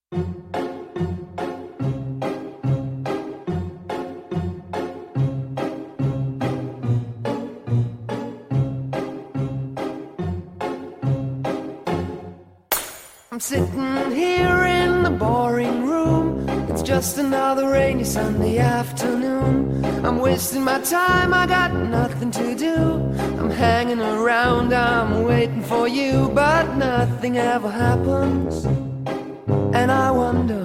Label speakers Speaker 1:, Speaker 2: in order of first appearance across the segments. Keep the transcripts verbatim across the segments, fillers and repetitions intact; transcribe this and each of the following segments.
Speaker 1: I'm sitting here in the boring room. It's just another rainy Sunday afternoon. I'm wasting my time, I got nothing to do. I'm hanging around, I'm waiting for you, but nothing ever happens. And I wonder,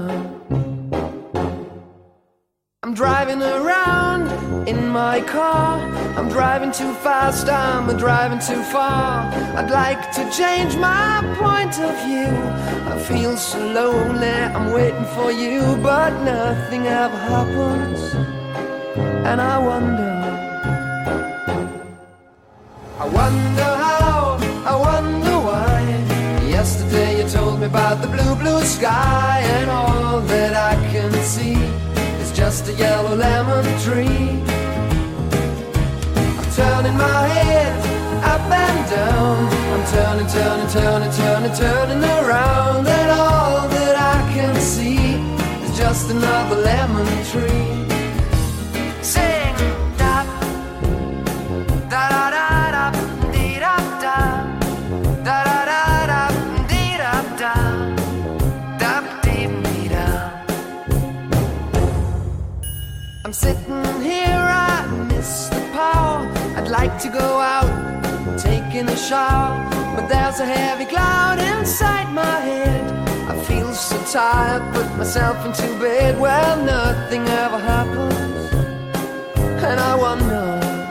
Speaker 1: I'm driving around in my car. I'm driving too fast, I'm driving too far. I'd like to change my point of view. I feel so lonely, I'm waiting for you, but nothing ever happens. And I wonder, I wonder how, I wonder why. Yesterday you told me about the blue, blue sky, and all that I can see is just a yellow lemon tree. Turning my head up and down, I'm turning, turning, turning, turning, turning around, and all that I can see is just another lemon tree. Sing da da da da da dee da da da da da da dee da da da dee dee da. I'm sitting here, I miss the power. I'd like to go out, taking a shower, but there's a heavy cloud inside my head. I feel so tired, put myself into bed. Well, nothing ever happens, and I wonder,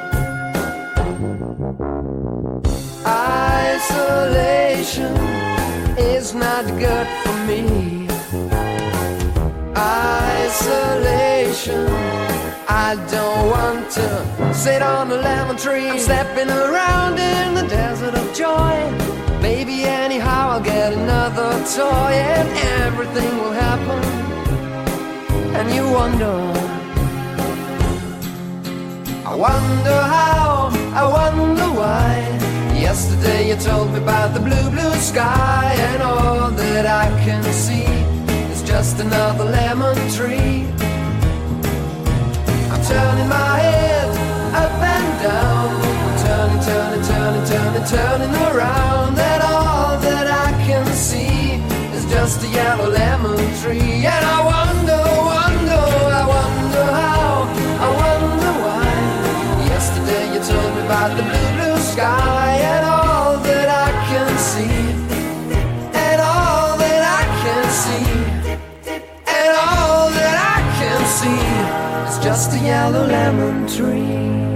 Speaker 1: isolation is not good for me. Isolation, I don't want to sit on a lemon tree. I'm stepping around in the desert of joy. Maybe anyhow I'll get another toy, and everything will happen. And you wonder, I wonder how, I wonder why. Yesterday you told me about the blue, blue sky, and all that I can see is just another lemon tree. Turning my head up and down, I'm turning, turning, turning, turning, turning around, and all that I can see is just a yellow lemon tree. And I wonder, wonder, I wonder how, I wonder why. Yesterday you told me about the blue, blue sky, and all that I can see, and all that I can see, and all that I can see, just a yellow lemon tree.